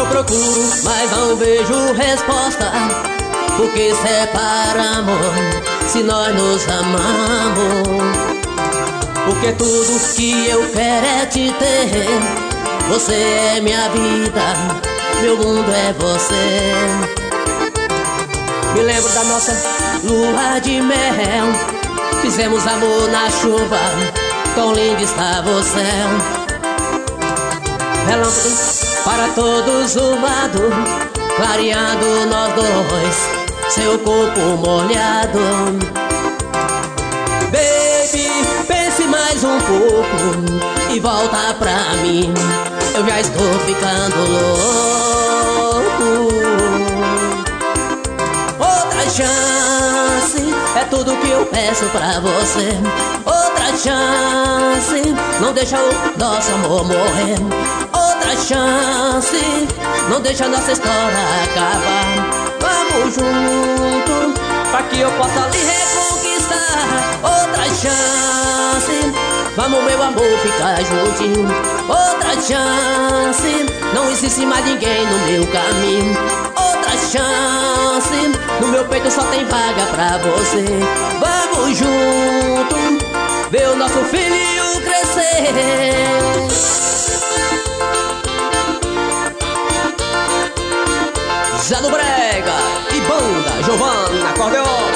procuro, mas não vejo resposta. Por que separamos se nós nos amamos? Porque tudo que eu quero é te ter. Você é minha vida, meu mundo é você. Me lembro da nossa lua de mel. Fizemos amor na chuva, tão lindo estava o céu. Relâmpago para todos o lado, clareando nós dois, seu corpo molhado. Baby, pense mais um pouco e volta pra mim. Eu já estou ficando louco. Outra chance é tudo que eu peço pra você. Outra chance, não deixa o nosso amor morrer. Outra chance, não deixa nossa história acabar. Vamos junto, pra que eu possa lhe reconquistar. Outra chance, vamos meu amor ficar juntinho. Outra chance, não existe mais ninguém no meu caminho. Outra chance, no meu peito só tem vaga pra você. Vamos junto, ver o nosso filho crescer. Zé do Brega e banda Giovanna Acordeon.